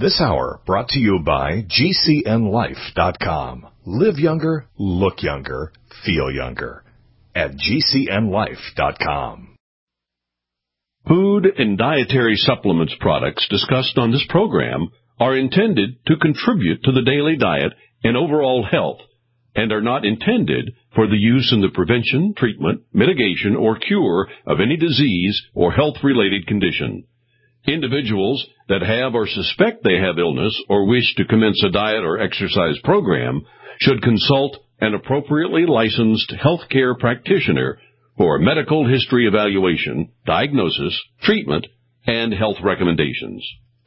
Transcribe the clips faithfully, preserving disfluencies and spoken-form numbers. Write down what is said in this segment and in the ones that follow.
This hour brought to you by G C N life dot com. Live younger, look younger, feel younger at G C N life dot com. Food and dietary supplements products discussed on this program are intended to contribute to the daily diet and overall health and are not intended for the use in the prevention, treatment, mitigation, or cure of any disease or health-related condition. Individuals that have or suspect they have illness or wish to commence a diet or exercise program should consult an appropriately licensed healthcare practitioner for medical history evaluation, diagnosis, treatment, and health recommendations.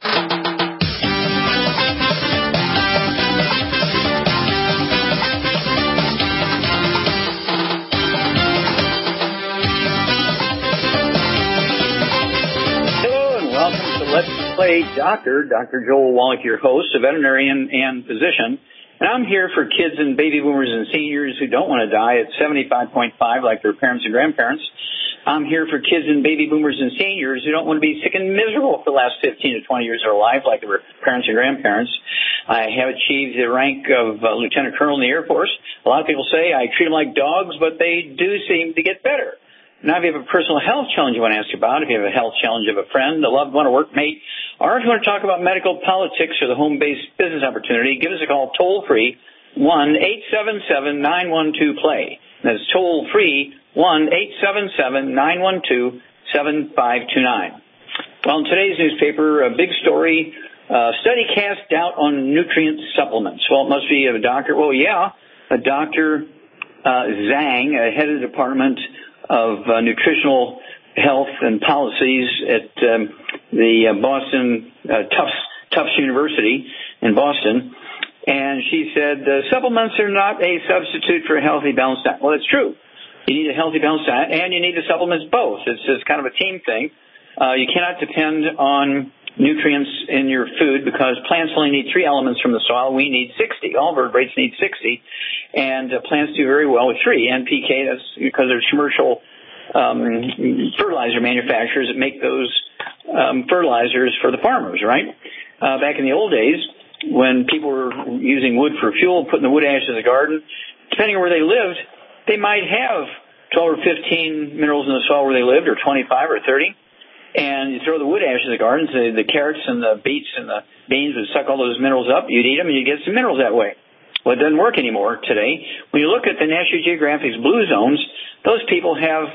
Let's Play Doctor, Doctor Joel Wallach, your host, a veterinarian and physician. And I'm here for kids and baby boomers and seniors who don't want to die at seventy-five point five like their parents and grandparents. I'm here for kids and baby boomers and seniors who don't want to be sick and miserable for the last fifteen to twenty years of their life like their parents and grandparents. I have achieved the rank of uh, Lieutenant Colonel in the Air Force. A lot of people say I treat them like dogs, but they do seem to get better. Now, if you have a personal health challenge you want to ask about, if you have a health challenge of a friend, a loved one, a workmate, or if you want to talk about medical politics or the home-based business opportunity, give us a call toll-free, one eight seven seven, nine one two, play. That's toll-free, one eight seven seven, nine one two, seven five two nine. Well, in today's newspaper, a big story, uh, study casts doubt on nutrient supplements. Well, it must be a doctor. Well, yeah, a Doctor uh, Zhang, uh, head of the Department of uh, Nutritional Health and Policies at um, the uh, Boston uh, Tufts, Tufts University in Boston. And she said, uh, supplements are not a substitute for a healthy, balanced diet. Well, it's true. You need a healthy, balanced diet, and you need the supplements both. It's just kind of a team thing. Uh, you cannot depend on nutrients in your food because plants only need three elements from the soil. We need sixty. All vertebrates need sixty. And uh, plants do very well with three. N P K, that's because there's commercial um, fertilizer manufacturers that make those um, fertilizers for the farmers, right? Uh, back in the old days, when people were using wood for fuel, putting the wood ash in the garden, depending on where they lived, they might have twelve or fifteen minerals in the soil where they lived, or twenty-five or thirty. And you throw the wood ash in the gardens, the, the carrots and the beets and the beans would suck all those minerals up. You'd eat them and you'd get some minerals that way. Well, it doesn't work anymore today. When you look at the National Geographic's blue zones, those people have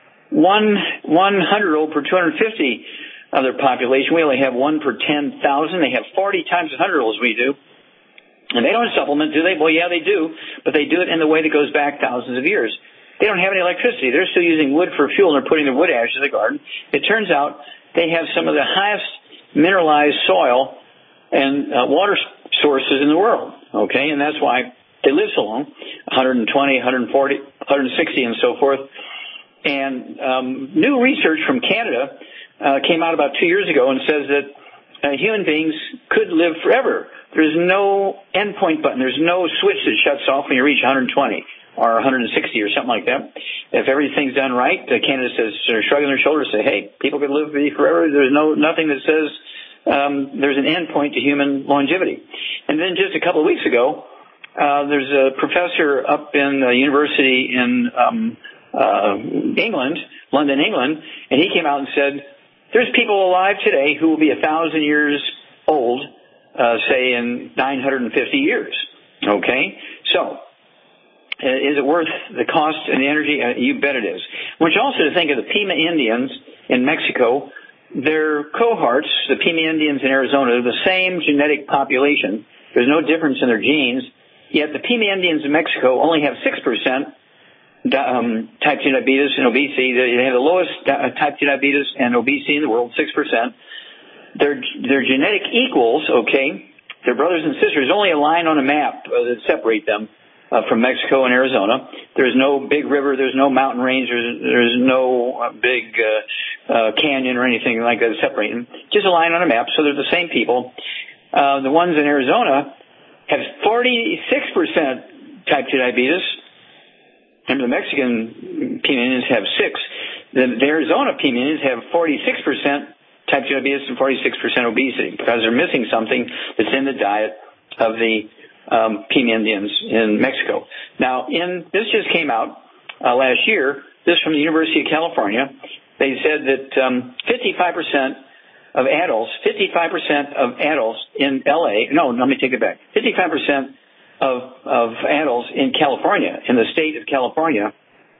one, one hundred per two hundred fifty of their population. We only have one per ten thousand. They have forty times as hundred as we do. And they don't supplement, do they? Well, yeah, they do. But they do it in the way that goes back thousands of years. They don't have any electricity. They're still using wood for fuel, and they're putting the wood ash in the garden. It turns out they have some of the highest mineralized soil and uh, water sources in the world, okay? And that's why they live so long, one twenty, one forty, one sixty, and so forth. And um, new research from Canada uh, came out about two years ago and says that uh, human beings could live forever. There's no endpoint button. There's no switch that shuts off when you reach one twenty. Or one sixty or something like that. If everything's done right, uh, Canada says, they're shrugging their shoulders, say, hey, people could live forever. There's no nothing that says um, there's an end point to human longevity. And then just a couple of weeks ago, uh, there's a professor up in the university in um, uh, England, London, England, and he came out and said, there's people alive today who will be a thousand years old, uh, say in nine hundred fifty years. Okay? So, is it worth the cost and the energy? Uh, you bet it is. I want you also to think of the Pima Indians in Mexico. Their cohorts, the Pima Indians in Arizona, are the same genetic population. There's no difference in their genes. Yet the Pima Indians in Mexico only have six percent um, type two diabetes and obesity. They have the lowest uh, type two diabetes and obesity in the world, six percent. Their, their genetic equals, okay, their brothers and sisters, only a line on a map uh, that separate them. Uh, from Mexico and Arizona. There's no big river, there's no mountain range, there's, there's no uh, big uh, uh, canyon or anything like that separating them. Just a line on a map, so they're the same people. Uh, the ones in Arizona have forty-six percent type two diabetes, and the Mexican Pima Indians have six. The, the Arizona Pima Indians have forty-six percent type two diabetes and forty-six percent obesity because they're missing something that's in the diet of the um, Pima Indians in Mexico. Now, in this just came out uh, last year. This from the University of California. They said that um, fifty-five percent of adults, fifty-five percent of adults in L A, no, let me take it back, fifty-five percent of, of adults in California, in the state of California,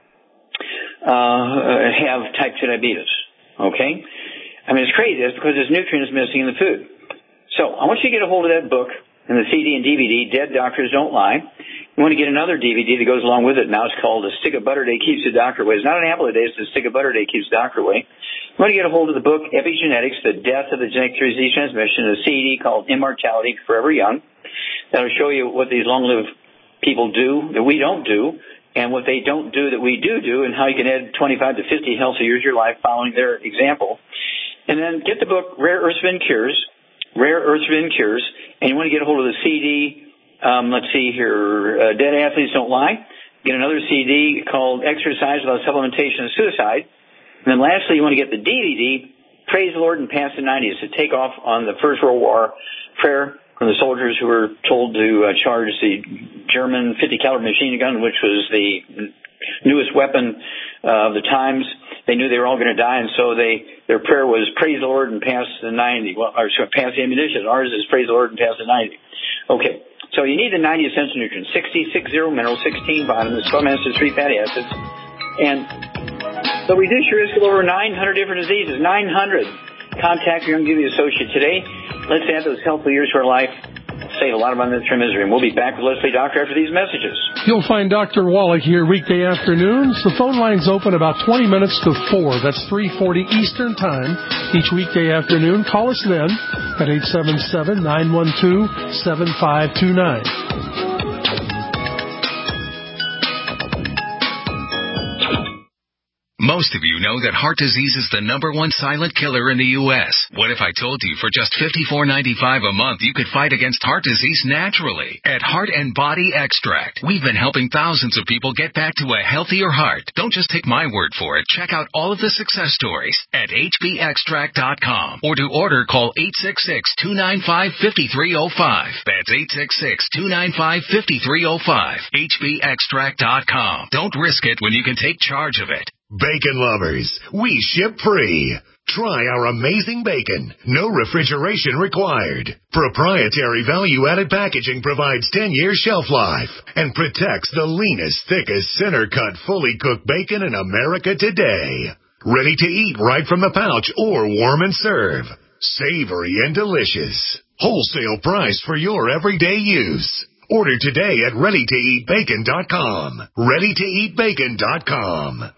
uh, have type two diabetes, okay? I mean, it's crazy. That's because there's nutrients missing in the food. So I want you to get a hold of that book and the C D and D V D, Dead Doctors Don't Lie. You want to get another D V D that goes along with it. Now it's called A Stick of Butter a Day Keeps the Doctor Away. It's not an apple a day. It's A Stick of Butter a Day Keeps the Doctor Away. You want to get a hold of the book Epigenetics, The Death of the Genetic Disease Transmission, a C D called Immortality, Forever Young. That'll show you what these long-lived people do that we don't do, and what they don't do that we do do, and how you can add twenty-five to fifty healthy years of your life following their example. And then get the book Rare Earth Spin Cures, Rare Earth Spin Cures, and you want to get a hold of the C D, um, let's see here, uh, Dead Athletes Don't Lie. Get another C D called Exercise Without Supplementation and Suicide. And then lastly, you want to get the D V D, Praise the Lord and Pass the nineties, to take off on the First World War prayer from the soldiers who were told to uh, charge the German fifty caliber machine gun, which was the newest weapon uh, of the times. They knew they were all going to die, and so they their prayer was praise the Lord and pass the ninety. Well, or sorry, pass the ammunition. Ours is praise the Lord and pass the ninety. Okay, so you need the ninety essential nutrients: sixty, six zero minerals, sixteen vitamins, twelve acids, three fatty acids, and so reduce your risk of over nine hundred different diseases. nine hundred. Contact your Youngevity associate today. Let's add those healthy years to our life. Save a lot of unnecessary misery. And we'll be back with Let's Play Doctor after these messages. You'll find Doctor Wallach here weekday afternoons. The phone line's open about twenty minutes to four. That's three forty Eastern Time each weekday afternoon. Call us then at eight seven seven, nine one two, seven five two nine. Most of you know that heart disease is the number one silent killer in the U S What if I told you for just fifty-four ninety-five a month you could fight against heart disease naturally? At Heart and Body Extract, we've been helping thousands of people get back to a healthier heart. Don't just take my word for it. Check out all of the success stories at H B extract dot com. Or to order, call eight six six, two nine five, five three zero five. That's eight six six, two nine five, five three zero five. H B extract dot com. Don't risk it when you can take charge of it. Bacon lovers, we ship free. Try our amazing bacon. No refrigeration required. Proprietary value-added packaging provides ten years shelf life and protects the leanest, thickest, center-cut, fully cooked bacon in America today. Ready to eat right from the pouch or warm and serve. Savory and delicious. Wholesale price for your everyday use. Order today at ready to eat bacon dot com. ready to eat bacon dot com.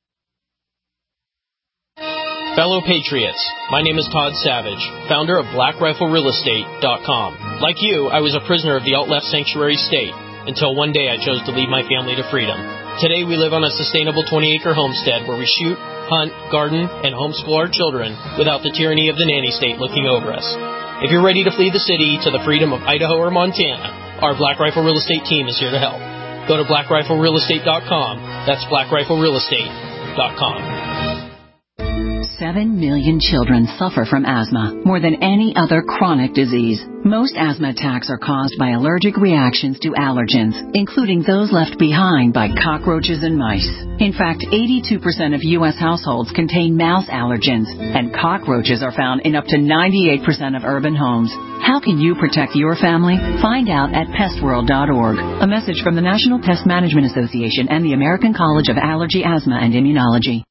Fellow Patriots, my name is Todd Savage, founder of Black Rifle Real Estate dot com. Like you, I was a prisoner of the alt-left sanctuary state until one day I chose to lead my family to freedom. Today we live on a sustainable twenty acre homestead where we shoot, hunt, garden, and homeschool our children without the tyranny of the nanny state looking over us. If you're ready to flee the city to the freedom of Idaho or Montana, our Black Rifle Real Estate team is here to help. Go to Black Rifle Real Estate dot com. That's Black Rifle Real Estate dot com. Seven million children suffer from asthma, more than any other chronic disease. Most asthma attacks are caused by allergic reactions to allergens, including those left behind by cockroaches and mice. In fact, eighty-two percent of U S households contain mouse allergens, and cockroaches are found in up to ninety-eight percent of urban homes. How can you protect your family? Find out at pest world dot org. A message from the National Pest Management Association and the American College of Allergy, Asthma, and Immunology.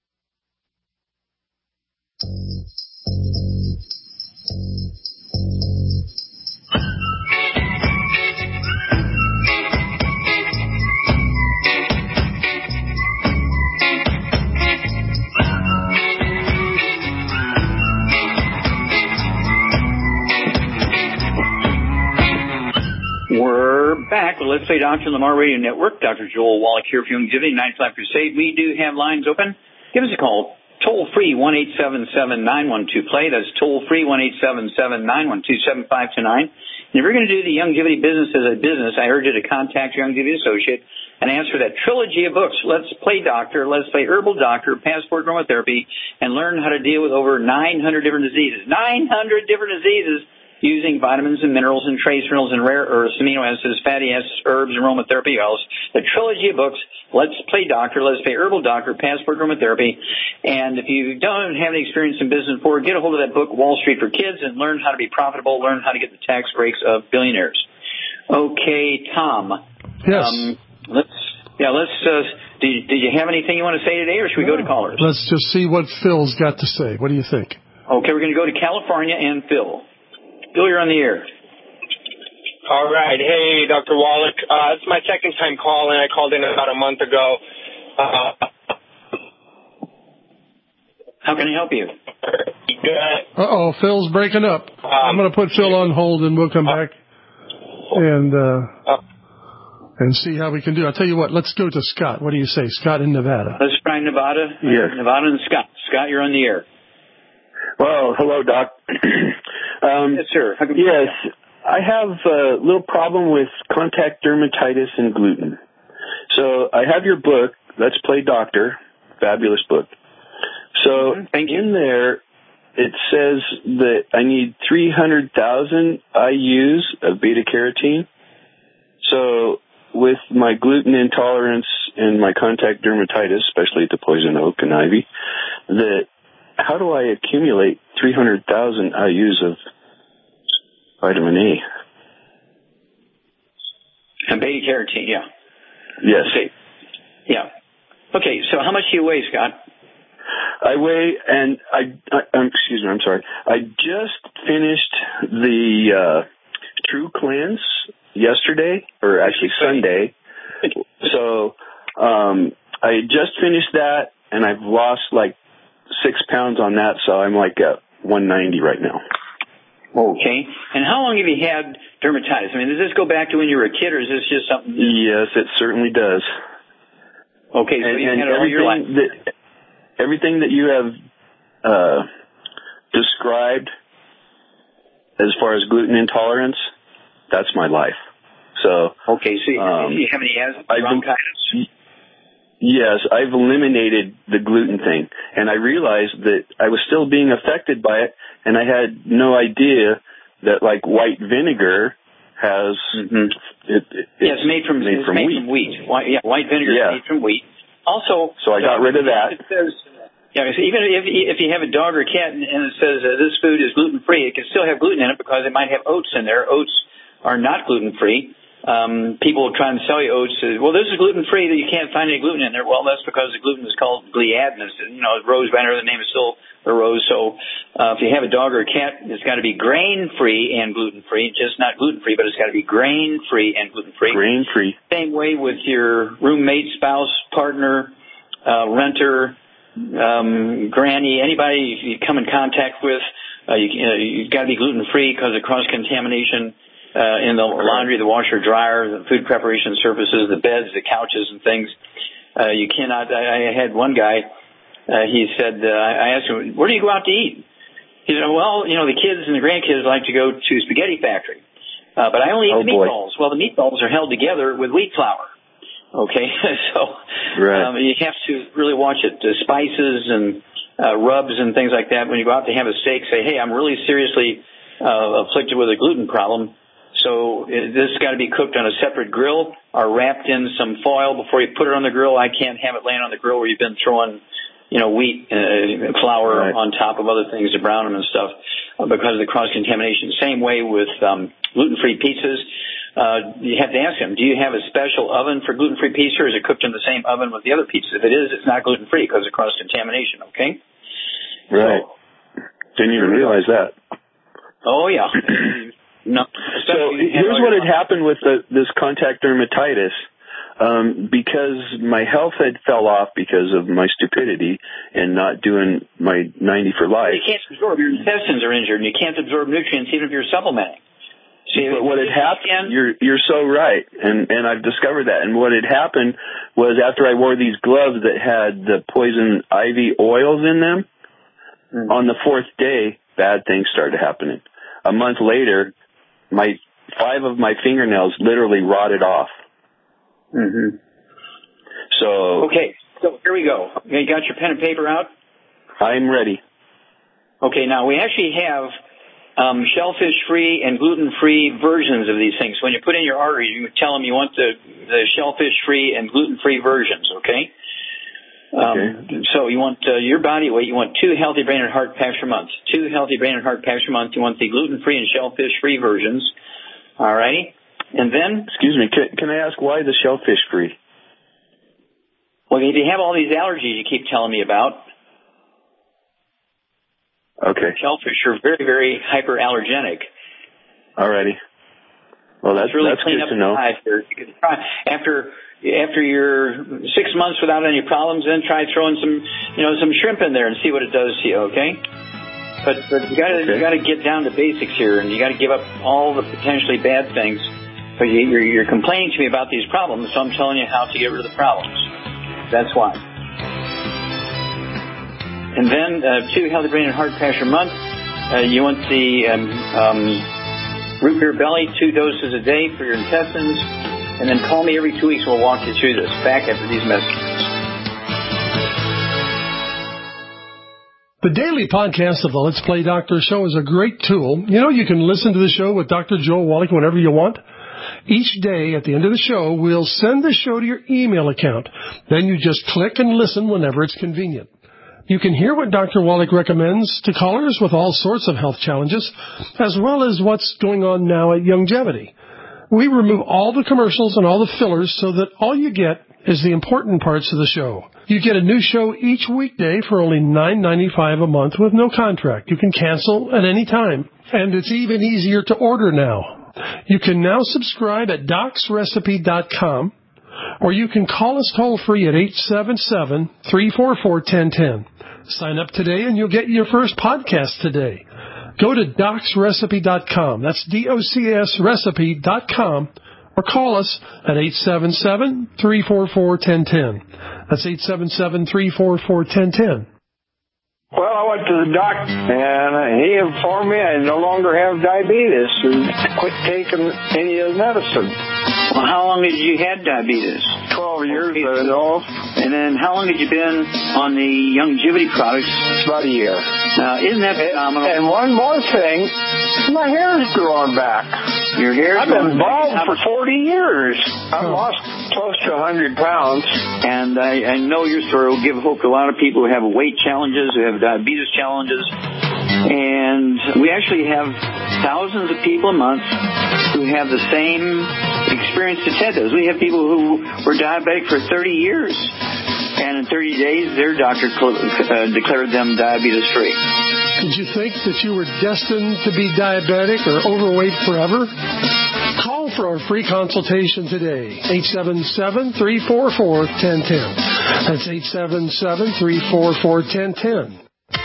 We're back with Let's Play Doctor Lamar Radio Network. Doctor Joel Wallach here for Youngevity, ninety-five Crusade. We do have lines open. Give us a call. Toll free, one eight seven seven, nine one two, play. That's toll free, one eight seven seven, nine one two, seven five two nine. And if you're going to do the Youngevity business as a business, I urge you to contact your Youngevity associate. and ask for that trilogy of books, Let's Play Doctor, Let's Play Herbal Doctor, Passport Aromatherapy, and learn how to deal with over nine hundred different diseases. nine hundred different diseases using vitamins and minerals and trace minerals and rare earths, amino acids, fatty acids, herbs, and aromatherapy oils. The trilogy of books, Let's Play Doctor, Let's Play Herbal Doctor, Passport Aromatherapy. And if you don't have any experience in business before, get a hold of that book, Wall Street for Kids, and learn how to be profitable, learn how to get the tax breaks of billionaires. Okay, Tom. Yes. Um, let's, yeah, let's, uh, did, you, did you have anything you want to say today, or should we go to callers? Let's just see what Phil's got to say. What do you think? Okay, we're going to go to California and Phil. Phil, you're on the air. All right. Hey, Doctor Wallach. Uh, it's my second time calling. I called in about a month ago. Uh, How can I help you? Uh-oh, Phil's breaking up. Um, I'm going to put Phil on hold, and we'll come back and uh, and see how we can do it. I'll tell you what, let's go to Scott. What do you say, Scott in Nevada? Let's try Nevada. Yes. Nevada and Scott. Scott, you're on the air. Well, hello, Doc. um, yes, sir. How can we yes, help you? I have a little problem with contact dermatitis and gluten. So I have your book, Let's Play Doctor, fabulous book. So mm-hmm. Thank you. In there, it says that I need three hundred thousand I U's of beta-carotene. So with my gluten intolerance and my contact dermatitis, especially to poison oak and ivy, that how do I accumulate three hundred thousand I U's of vitamin A? And beta-carotene, yeah. Yes. Okay. Yeah. Okay, so how much do you weigh, Scott? I weigh, and I, I um, excuse me, I'm sorry. I just finished the uh, True Cleanse yesterday, or actually Sunday. So um, I just finished that, and I've lost like six pounds on that, so I'm like at one ninety right now. Okay. And how long have you had dermatitis? I mean, does this go back to when you were a kid, or is this just something? Yes, it certainly does. Okay, so and, you've and had it all your life. That, everything that you have uh, described as far as gluten intolerance, that's my life. So okay, so you, um, you have any asthma, bronchitis? Yes, I've eliminated the gluten thing, and I realized that I was still being affected by it, and I had no idea that like white vinegar has. Mm-hmm. It, it, yeah, it's made from made it's from made wheat. From wheat. White, yeah, white vinegar yeah. is made from wheat. Also, so I got rid of that. It says, yeah, so even if if you have a dog or a cat and, and it says uh, this food is gluten free, it can still have gluten in it because it might have oats in there. Oats are not gluten free. Um, people try and sell you oats. Uh, well, this is gluten free. That you can't find any gluten in there. Well, that's because the gluten is called gliadinous. You know, rose banner. The name is still a rose. So, uh, if you have a dog or a cat, it's got to be grain free and gluten free. Just not gluten free, but it's got to be grain free and gluten free. Grain free. Same way with your roommate, spouse, partner, uh, renter, um, granny, anybody you come in contact with. Uh, you, you know, you've got to be gluten free because of cross contamination. Uh, in the laundry, the washer, dryer, the food preparation surfaces, the beds, the couches, and things. Uh, you cannot, I, I had one guy, uh, he said, uh, I asked him, where do you go out to eat? He said, well, you know, the kids and the grandkids like to go to Spaghetti Factory. Uh, but I only eat oh, the meatballs. Boy. Well, the meatballs are held together with wheat flour. Okay, so right. um, you have to really watch it. The spices and uh, rubs and things like that. When you go out to have a steak, say, hey, I'm really seriously uh, afflicted with a gluten problem. So this has got to be cooked on a separate grill or wrapped in some foil before you put it on the grill. I can't have it laying on the grill where you've been throwing, you know, wheat, uh, flour right. on top of other things to brown them and stuff uh, because of the cross-contamination. Same way with um, gluten-free pizzas. Uh, you have to ask them, do you have a special oven for gluten-free pizza, or is it cooked in the same oven with the other pizzas? If it is, it's not gluten-free because of cross-contamination, okay? Right. So, didn't even realize that. Oh, yeah. No. So here's what had happened with the, this contact dermatitis. Um, because my health had fell off because of my stupidity and not doing my ninety for life. You can't absorb. Your intestines are injured, and you can't absorb nutrients even if you're supplementing. See, but what had happened, you're you're so right, and and I've discovered that. And what had happened was after I wore these gloves that had the poison ivy oils in them, mm-hmm. on the fourth day, bad things started happening. A month later, my five of my fingernails literally rotted off. Mm-hmm. So okay, so here we go. You got your pen and paper out? I'm ready. Okay, now we actually have um, shellfish-free and gluten-free versions of these things. When you put in your order, you tell them you want the, the shellfish-free and gluten-free versions, okay? Um, okay. So you want uh, your body weight, you want two healthy brain and heart packs per month. Two healthy brain and heart packs per month. You want the gluten-free and shellfish-free versions, all righty? And then... Excuse me, can, can I ask why the shellfish-free? Well, if you have all these allergies you keep telling me about... Okay. Shellfish are very, very hyperallergenic. Alrighty. Well, that's, really that's clean good up to know. Here. You can try, after after your six months without any problems, then try throwing some, you know, some shrimp in there and see what it does to you. Okay. But but you got to okay. you got to get down to basics here, and you got to give up all the potentially bad things. But you, you're, you're complaining to me about these problems, so I'm telling you how to get rid of the problems. That's why. And then uh, two healthy brain and heart packs per month. Uh, you want the um, um, root beer belly, two doses a day for your intestines. And then call me every two weeks. We'll walk you through this. Back after these messages. The daily podcast of the Let's Play Doctor show is a great tool. You know, you can listen to the show with Doctor Joel Wallach whenever you want. Each day at the end of the show, we'll send the show to your email account. Then you just click and listen whenever it's convenient. You can hear what Doctor Wallach recommends to callers with all sorts of health challenges, as well as what's going on now at Youngevity. We remove all the commercials and all the fillers so that all you get is the important parts of the show. You get a new show each weekday for only nine dollars and ninety-five cents a month with no contract. You can cancel at any time, and it's even easier to order now. You can now subscribe at docs recipe dot com, or you can call us toll-free at eight seven seven, three four four, one zero one zero. Sign up today and you'll get your first podcast today. Go to docs recipe dot com. That's D O C S recipe dot com. Or call us at eight seven seven, three four four, one zero one zero. That's eight seven seven, three four four, one zero one zero. Well, I went to the doctor, and he informed me I no longer have diabetes and quit taking any of the medicine. Well, how long did you had diabetes? Twelve years, I know. And then how long had you been on the Youngevity products? About a year. Now, isn't that phenomenal? And one more thing, my hair's growing back. Your hair's I've been bald back. for forty years. I've oh. lost close to one hundred pounds. And I, I know your story will give hope to a lot of people who have weight challenges, who have diabetes challenges. And we actually have thousands of people a month who have the same experience that Ted does. We have people who were diabetic for thirty years, and in thirty days, their doctor uh, declared them diabetes-free. Did you think that you were destined to be diabetic or overweight forever? Call for our free consultation today, eight seven seven, three four four, one zero one zero. That's eight seven seven, three four four, one zero one zero.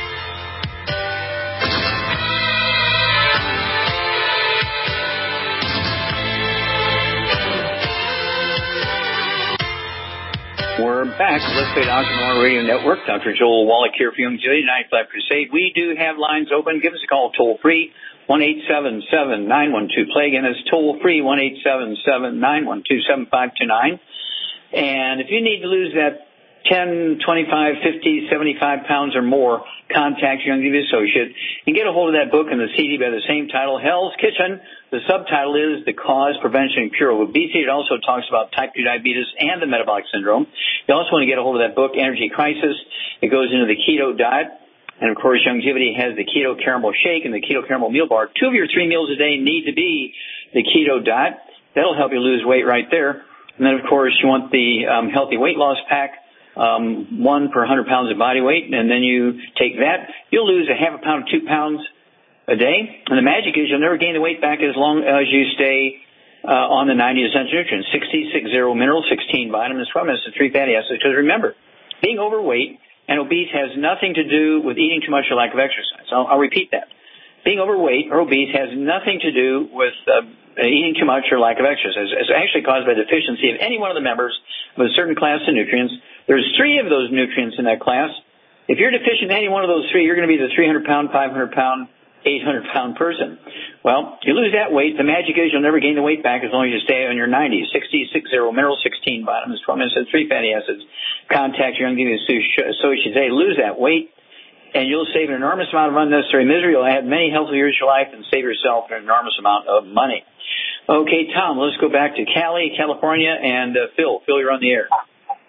We're back. Let's Play Doctor on our radio network. Doctor Joel Wallach here for Youngevity ninety-five Crusade. We do have lines open. Give us a call toll free, one eight seven seven, nine one two, play. Again, it's toll free, one eight seven seven, nine one two, seven five two nine. And if you need to lose that ten, twenty-five, fifty, seventy-five pounds or more, contact your Youngevity associate and get a hold of that book and the C D by the same title, Hell's Kitchen. The subtitle is The Cause, Prevention, and Cure of Obesity. It also talks about type two diabetes and the metabolic syndrome. You also want to get a hold of that book, Energy Crisis. It goes into the keto diet. And, of course, Youngevity has the Keto Caramel Shake and the Keto Caramel Meal Bar. Two of your three meals a day need to be the keto diet. That'll help you lose weight right there. And then, of course, you want the um, Healthy Weight Loss Pack, um, one per one hundred pounds of body weight. And then you take that. You'll lose a half a pound to two pounds a day. And the magic is you'll never gain the weight back as long as you stay uh, on the ninety essential nutrients, sixty, six zero minerals, sixteen vitamins, twelve minutes, and three fatty acids. Because remember, being overweight and obese has nothing to do with eating too much or lack of exercise. I'll, I'll repeat that. Being overweight or obese has nothing to do with uh, eating too much or lack of exercise. It's actually caused by deficiency of any one of the members of a certain class of nutrients. There's three of those nutrients in that class. If you're deficient in any one of those three, you're going to be the three hundred pound, five hundred pound eight hundred pound person. Well, you lose that weight. The magic is you'll never gain the weight back as long as you stay on your ninety. sixty, six zero, mineral sixteen, vitamins, twelve minutes, three fatty acids. Contact your young associate today. Lose that weight, and you'll save an enormous amount of unnecessary misery. You'll add many healthy years to your life and save yourself an enormous amount of money. Okay, Tom, let's go back to Cali, California, and uh, Phil. Phil, you're on the air.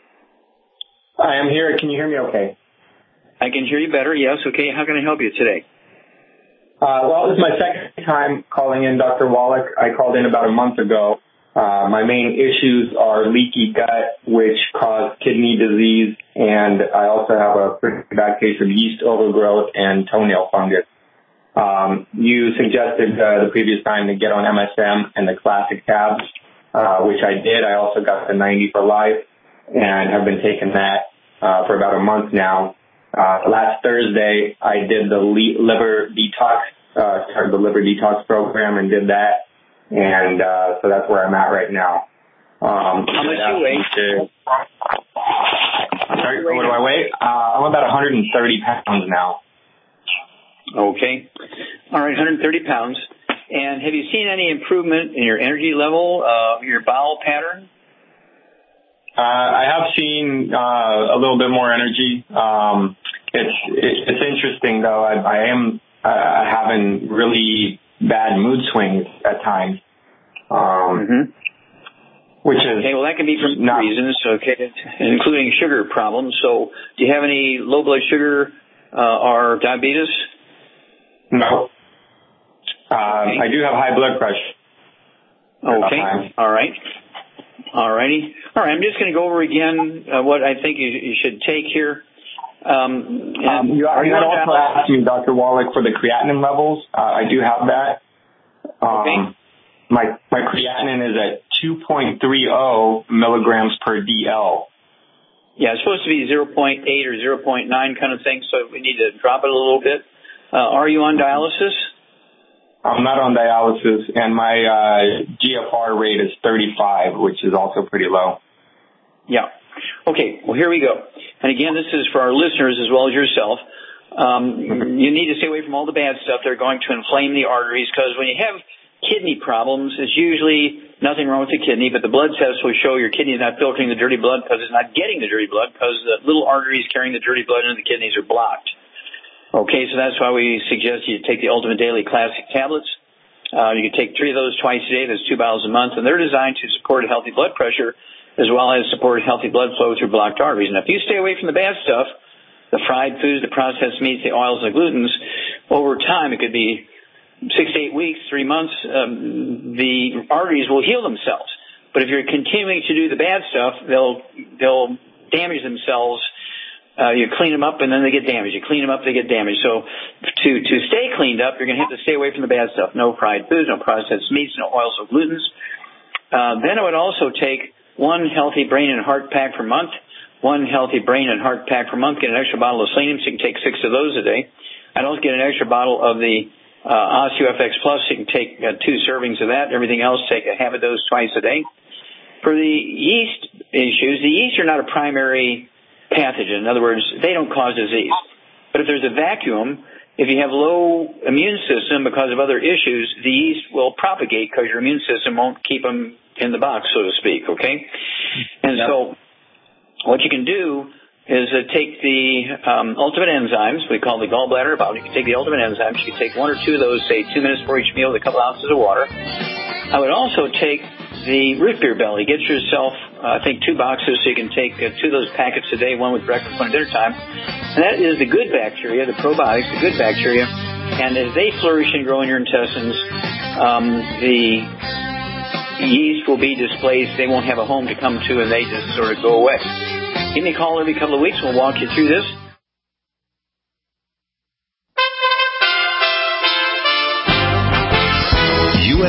Hi, I'm here. Can you hear me okay? I can hear you better, yes. Okay, how can I help you today? Uh, well, this is my second time calling in, Doctor Wallach. I called in about a month ago. Uh, my main issues are leaky gut, which cause kidney disease, and I also have a pretty bad case of yeast overgrowth and toenail fungus. Um, you suggested uh, the previous time to get on M S M and the classic tabs, uh, which I did. I also got the ninety for life and have been taking that uh, for about a month now. Uh, last Thursday, I did the le- liver detox, uh, started the liver detox program and did that. And uh, so that's where I'm at right now. Um, How much do you weigh? To, I'm sorry, what do I weigh? Uh, I'm about one hundred thirty pounds now. Okay. All right, one hundred thirty pounds. And have you seen any improvement in your energy level, uh, your bowel pattern? Uh, I have seen uh, a little bit more energy. Um, it's it, it's interesting though. I, I am uh, having really bad mood swings at times, um, mm-hmm. which is okay. Well, that can be for not, reasons, okay, including sugar problems. So, do you have any low blood sugar uh, or diabetes? No. Uh, okay. I do have high blood pressure. Okay. All right. All righty. All right. I'm just going to go over again uh, what I think you, you should take here. Um, um, you are you also asked me, Doctor Wallach, for the creatinine levels. Uh, I do have that. Um, okay. My my creatinine is at two point three zero milligrams per D L. Yeah, it's supposed to be zero point eight or zero point nine kind of thing, so we need to drop it a little bit. Uh, are you on dialysis? I'm not on dialysis, and my uh, G F R rate is thirty-five, which is also pretty low. Yeah. Okay, well, here we go. And again, this is for our listeners as well as yourself. Um, you need to stay away from all the bad stuff that are going to inflame the arteries, because when you have kidney problems, it's usually nothing wrong with the kidney, but the blood tests will show your kidney is not filtering the dirty blood because it's not getting the dirty blood, because the little arteries carrying the dirty blood into the kidneys are blocked. Okay, so that's why we suggest you take the Ultimate Daily Classic tablets. Uh, you can take three of those twice a day. That's two bottles a month, and they're designed to support a healthy blood pressure as well as support healthy blood flow through blocked arteries. And if you stay away from the bad stuff, the fried foods, the processed meats, the oils, the glutens, over time, it could be six to eight weeks, three months, um, the arteries will heal themselves. But if you're continuing to do the bad stuff, they'll they'll damage themselves. Uh, you clean them up, and then they get damaged. You clean them up, they get damaged. So to to stay cleaned up, you're going to have to stay away from the bad stuff. No fried foods, no processed meats, no oils or glutens. Uh, then I would also take one healthy brain and heart pack per month, one healthy brain and heart pack per month. Get an extra bottle of selenium, so you can take six of those a day. I'd also get an extra bottle of the uh, OsteoFX Plus, so you can take uh, two servings of that. Everything else, take a half a dose twice a day. For the yeast issues, the yeast are not a primary pathogen. In other words, they don't cause disease. But if there's a vacuum, if you have low immune system because of other issues, the yeast will propagate because your immune system won't keep them in the box, so to speak, okay? And yep. So what you can do is uh, take the um, ultimate enzymes, we call the gallbladder about. You can take the ultimate enzymes. You can take one or two of those, say two minutes before each meal with a couple ounces of water. I would also take the root beer belly. Get yourself, uh, I think, two boxes so you can take uh, two of those packets a day, one with breakfast, one at dinner time. And that is the good bacteria, the probiotics, the good bacteria. And as they flourish and grow in your intestines, um, the yeast will be displaced. They won't have a home to come to, and they just sort of go away. Give me a call every couple of weeks. We'll walk you through this. U S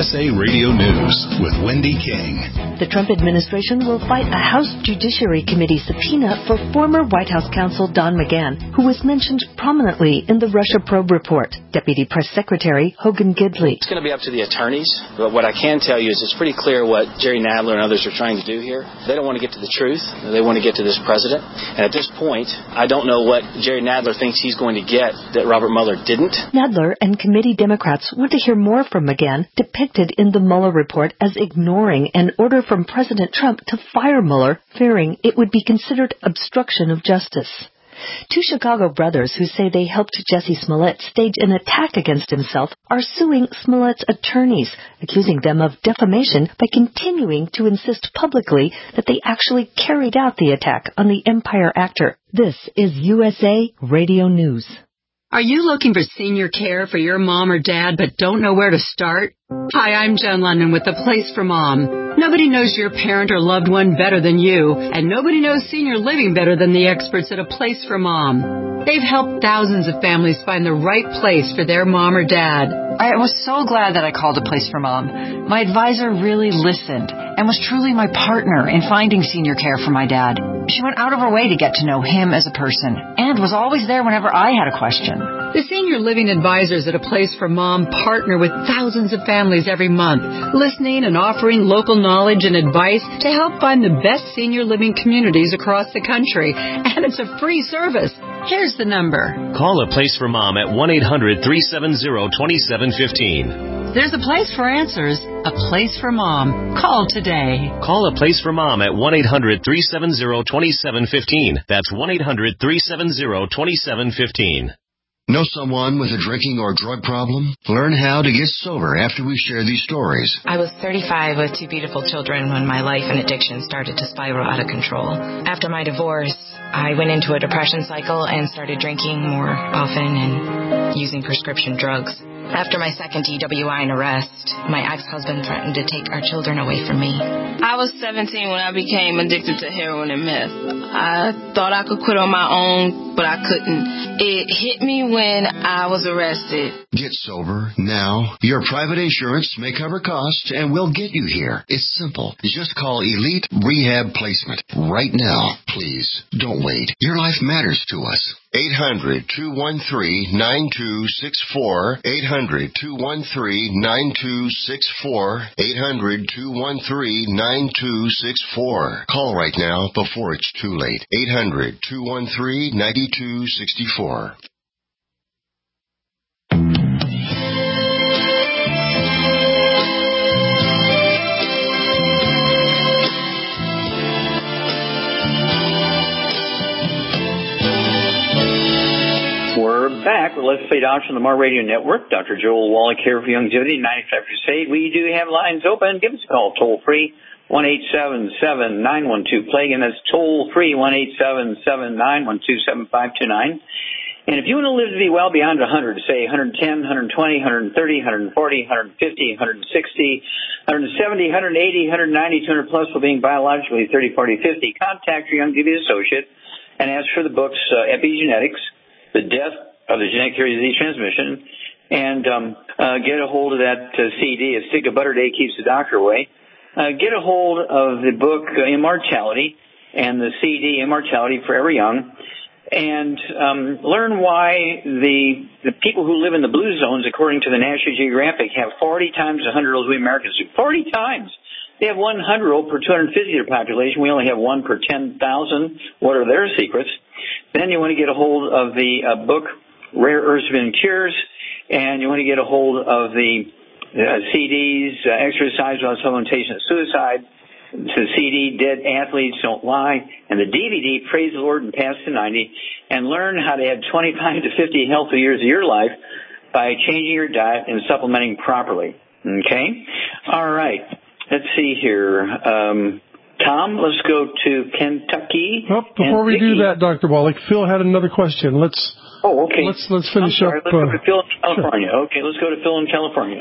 S A Radio News with Wendy King. The Trump administration will fight a House Judiciary Committee subpoena for former White House counsel Don McGahn, who was mentioned prominently in the Russia probe report. Deputy Press Secretary Hogan Gidley. It's going to be up to the attorneys, but what I can tell you is it's pretty clear what Jerry Nadler and others are trying to do here. They don't want to get to the truth. They want to get to this president. And at this point, I don't know what Jerry Nadler thinks he's going to get that Robert Mueller didn't. Nadler and committee Democrats want to hear more from McGahn, depicted in the Mueller report as ignoring an order from President Trump to fire Mueller, fearing it would be considered obstruction of justice. Two Chicago brothers who say they helped Jussie Smollett stage an attack against himself are suing Smollett's attorneys, accusing them of defamation by continuing to insist publicly that they actually carried out the attack on the Empire actor. This is U S A Radio News. Are you looking for senior care for your mom or dad but don't know where to start? Hi, I'm Jen London with The Place for Mom. Nobody knows your parent or loved one better than you, and nobody knows senior living better than the experts at A Place for Mom. They've helped thousands of families find the right place for their mom or dad. I was so glad that I called A Place for Mom. My advisor really listened and was truly my partner in finding senior care for my dad. She went out of her way to get to know him as a person and was always there whenever I had a question. The senior living advisors at A Place for Mom partner with thousands of families every month, listening and offering local knowledge and advice to help find the best senior living communities across the country. And it's a free service. Here's the number. Call A Place for Mom at one eight hundred three seven zero two seven one five. There's a place for answers. A Place for Mom. Call today. Call A Place for Mom at one eight hundred three seven zero two seven one five. That's one eight hundred three seven zero two seven one five. Know someone with a drinking or drug problem? Learn how to get sober after we share these stories. I was thirty-five with two beautiful children when my life and addiction started to spiral out of control. After my divorce, I went into a depression cycle and started drinking more often and using prescription drugs. After my second D W I and arrest, my ex-husband threatened to take our children away from me. I was seventeen when I became addicted to heroin and meth. I thought I could quit on my own, but I couldn't. It hit me when I was arrested. Get sober now. Your private insurance may cover costs and we'll get you here. It's simple. Just call Elite Rehab Placement right now. Please, don't wait. Your life matters to us. eight hundred two one three nine two six four. eight hundred two one three nine two six four. eight hundred two one three nine two six four. Call right now before it's too late. eight hundred two one three nine two six four. We're back with Let's Play Doctor on the Mar Radio Network. Doctor Joel Wallach here for Youngevity, ninety-five Crusade. We do have lines open. Give us a call toll free, one eight seven seven nine one two plague, and that's toll free, one eight seven seven nine one two seven five two nine. And if you want to live to be well beyond one hundred, say one ten, one twenty, one thirty, one forty, one fifty, one sixty, one seventy, one eighty, one ninety, two hundred plus for being biologically thirty, forty, fifty, contact your Youngevity associate and ask for the books uh, Epigenetics, The Death of the Genetic Theory of Disease Transmission, and um, uh, get a hold of that uh, C D, A Stick of Butter Day Keeps the Doctor Away. Uh, get a hold of the book uh, Immortality and the C D Immortality Forever Young, and um, learn why the the people who live in the blue zones, according to the National Geographic, have forty times the hundred-year-olds we Americans do. forty times! They have one hundred-year-old per two hundred fifty of their population. We only have one per ten thousand. What are their secrets? Then you want to get a hold of the uh, book Rare Earths Forbidden Cures, and you want to get a hold of the uh, C Ds, uh, Exercise Without Supplementation of Suicide, the C D, Dead Athletes Don't Lie, and the D V D, Praise the Lord and Pass to ninety, and learn how to add twenty-five to fifty healthy years of your life by changing your diet and supplementing properly. Okay? All right. Let's see here. Um, Tom, let's go to Kentucky. Well, before we do that, Doctor Wallach, Phil had another question. Let's oh, okay. Let's let's finish I'm sorry, up. Let's go uh, to Phil in California. Sure. Okay, let's go to Phil in California.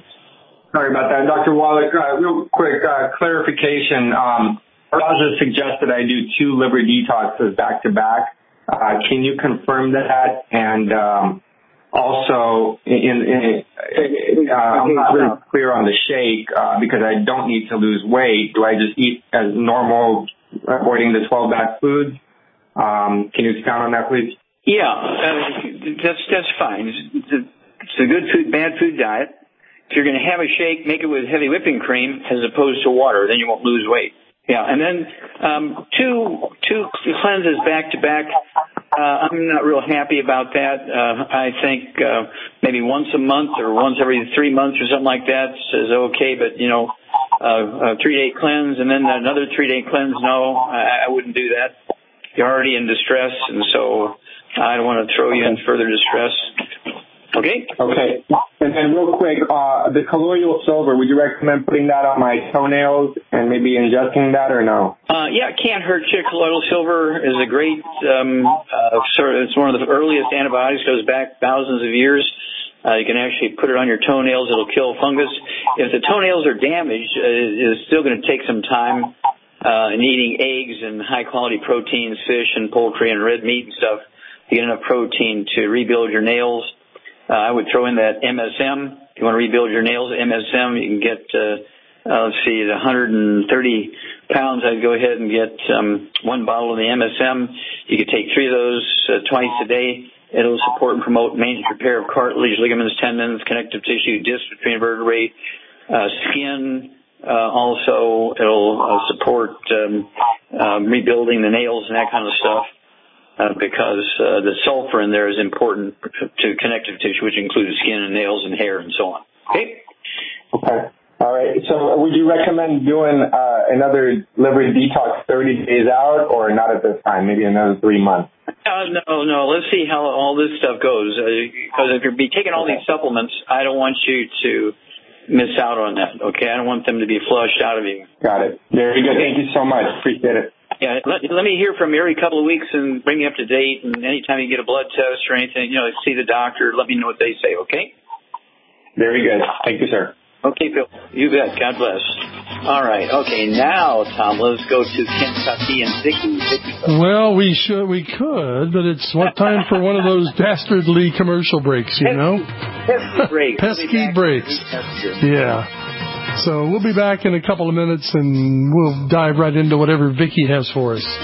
Sorry about that, Doctor Wallach. Uh, real quick uh, clarification. Um, Raja suggested I do two liver detoxes back to back. Uh, can you confirm that? And um, also, in, in, uh, I'm not really clear on the shake uh, because I don't need to lose weight. Do I just eat as normal, avoiding the twelve bad foods? Um, can you expound on that, please? Yeah, uh, that's that's fine. It's a, it's a good food, bad food diet. If you're going to have a shake, make it with heavy whipping cream as opposed to water. Then you won't lose weight. Yeah, and then um, two two cleanses back to back. Uh, I'm not real happy about that. Uh, I think uh, maybe once a month or once every three months or something like that is okay. But you know, uh, a three day cleanse and then another three day cleanse. No, I, I wouldn't do that. You're already in distress, and so I don't want to throw you in further distress. Okay? Okay. And then real quick, uh, the colloidal silver, would you recommend putting that on my toenails and maybe ingesting that or no? Uh, yeah, it can't hurt you. Colloidal silver is a great, um, uh, sort of, it's one of the earliest antibiotics, goes back thousands of years. Uh, you can actually put it on your toenails. It'll kill fungus. If the toenails are damaged, uh, it's still going to take some time, uh, in eating eggs and high quality proteins, fish and poultry and red meat and stuff to get enough protein to rebuild your nails. Uh, I would throw in that M S M. If you want to rebuild your nails, M S M, you can get, uh, uh, let's see, one hundred thirty pounds. I'd go ahead and get um, one bottle of the M S M. You could take three of those uh, twice a day. It'll support and promote maintenance repair of cartilage, ligaments, tendons, connective tissue, discs between vertebrae, uh, skin. Uh, also, it'll uh, support um, um, rebuilding the nails and that kind of stuff. Uh, because uh, the sulfur in there is important to connective tissue, which includes skin and nails and hair and so on. Okay? Okay. All right. So would you recommend doing uh, another liver detox thirty days out or not at this time, maybe another three months? Uh, no, no. Let's see how all this stuff goes. Uh, because if you're be taking all these supplements, I don't want you to miss out on that, okay? I don't want them to be flushed out of you. Got it. Very good. Thank you so much. Appreciate it. Yeah, let, let me hear from you every couple of weeks and bring me up to date. And anytime you get a blood test or anything, you know, see the doctor, let me know what they say, okay? Very good. Thank you, sir. Okay, Phil. You bet. God bless. All right. Okay, now, Tom, let's go to Kentucky and Vicky. Vicky. Well, we should, we could, but it's what time for one of those dastardly commercial breaks, you know? Pesky breaks. Pesky breaks. Yeah. So we'll be back in a couple of minutes, and we'll dive right into whatever Vicky has for us.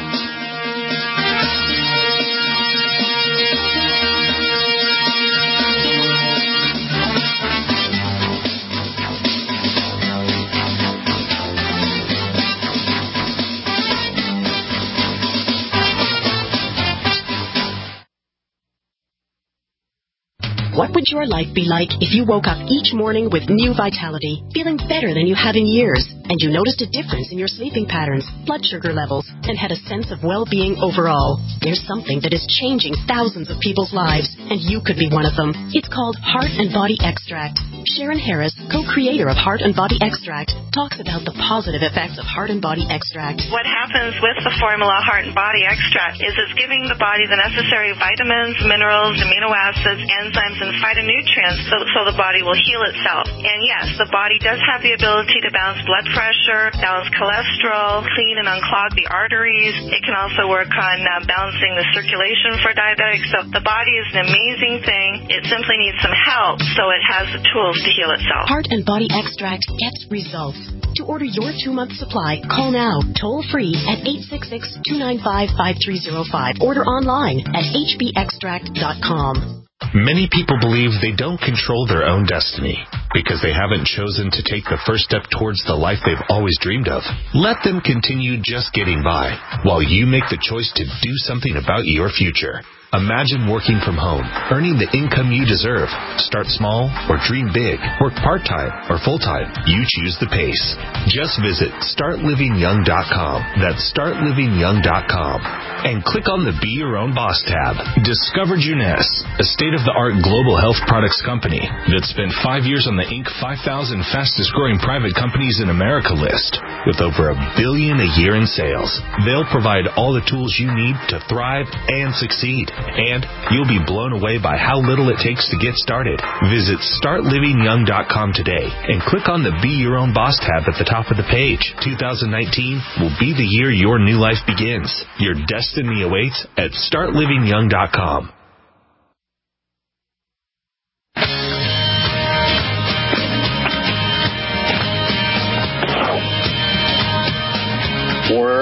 What would your life be like if you woke up each morning with new vitality, feeling better than you have in years, and you noticed a difference in your sleeping patterns, blood sugar levels, and had a sense of well-being overall? There's something that is changing thousands of people's lives, and you could be one of them. It's called Heart and Body Extract. Sharon Harris, co-creator of Heart and Body Extract, talks about the positive effects of Heart and Body Extract. What happens with the formula Heart and Body Extract is it's giving the body the necessary vitamins, minerals, amino acids, enzymes, and phytonutrients so, so the body will heal itself. And yes, the body does have the ability to balance blood pressure, balance cholesterol, clean and unclog the arteries. It can also work on uh, balancing the circulation for diabetics. So the body is an amazing thing. It simply needs some help so it has the tools to heal itself. Heart and Body Extract gets results. To order your two-month supply, call now, toll-free at eight six six, two nine five, five three zero five. Order online at h b extract dot com. Many people believe they don't control their own destiny because they haven't chosen to take the first step towards the life they've always dreamed of. Let them continue just getting by while you make the choice to do something about your future. Imagine working from home, earning the income you deserve. Start small or dream big. Work part-time or full-time. You choose the pace. Just visit start living young dot com. That's start living young dot com. And click on the Be Your Own Boss tab. Discover Jeunesse, a state-of-the-art global health products company that spent five years on the Inc five thousand fastest-growing private companies in America list with over a billion a year in sales. They'll provide all the tools you need to thrive and succeed. And you'll be blown away by how little it takes to get started. Visit start living young dot com today and click on the Be Your Own Boss tab at the top of the page. two thousand nineteen will be the year your new life begins. Your destiny awaits at start living young dot com.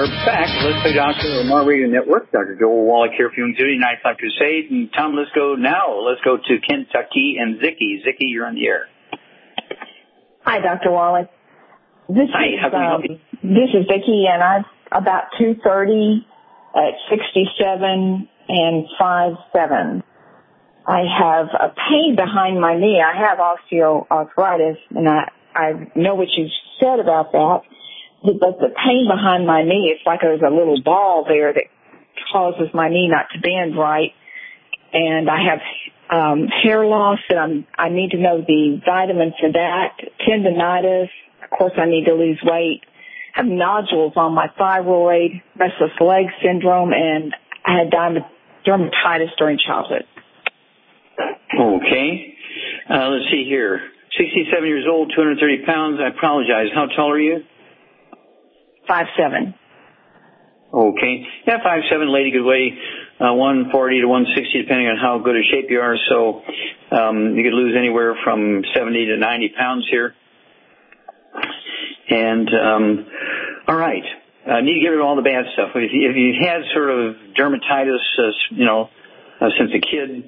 are back. Let's Go Doctor on our radio network. Doctor Joel Wallach here for Young Duty, Nightlife Crusade. And Tom, let's go now. Let's go to Kentucky and Zicky. Zicky, you're on the air. Hi, Doctor Wallach. This Hi, is, how can I help um, you? This is Vicki, and I'm about two thirty at sixty-seven and five seven. I have a pain behind my knee. I have osteoarthritis, and I, I know what you said about that. But the pain behind my knee, it's like there's a little ball there that causes my knee not to bend right. And I have um, hair loss, and I'm, I need to know the vitamins for that, tendonitis. Of course, I need to lose weight. I have nodules on my thyroid, restless leg syndrome, and I had dermatitis during childhood. Okay. Uh, let's see here. sixty-seven years old, two hundred thirty pounds. I apologize. How tall are you? Five seven. Okay. Yeah, five seven, lady, good way. Uh, one forty to one sixty, depending on how good a shape you are. So um, you could lose anywhere from seventy to ninety pounds here. And, um, all right. I uh, need to get rid of all the bad stuff. If you, if you had sort of dermatitis, uh, you know, uh, since a kid,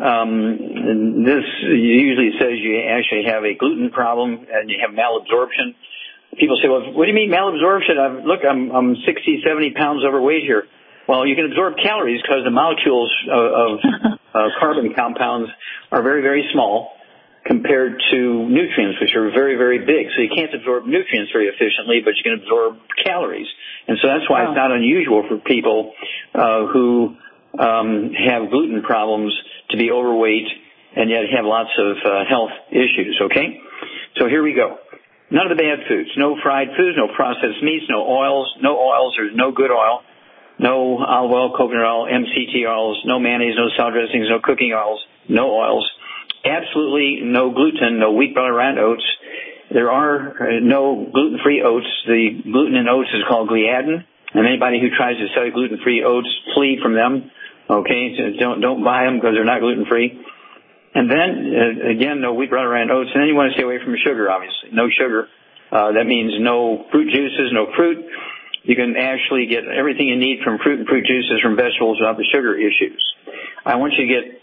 um, this usually says you actually have a gluten problem and you have malabsorption. People say, well, what do you mean malabsorption? I'm, look, I'm, I'm sixty, seventy pounds overweight here. Well, you can absorb calories because the molecules of, of uh, carbon compounds are very, very small compared to nutrients, which are very, very big. So you can't absorb nutrients very efficiently, but you can absorb calories. And so that's why wow. it's not unusual for people uh, who um, have gluten problems to be overweight and yet have lots of uh, health issues, okay? So here we go. None of the bad foods. No fried foods, no processed meats, no oils. No oils, there's no good oil. No olive oil, coconut oil, M C T oils, no mayonnaise, no salad dressings, no cooking oils, no oils. Absolutely no gluten, no wheat, barley, rye, oats. There are uh, no gluten-free oats. The gluten in oats is called gliadin, and anybody who tries to sell you gluten-free oats, flee from them. Okay, so don't don't buy them because they're not gluten-free. And then uh, again, no wheat, barley, rye, oats. And then you want to stay away from sugar, obviously. No sugar. Uh, that means no fruit juices, no fruit. You can actually get everything you need from fruit and fruit juices from vegetables without the sugar issues. I want you to get.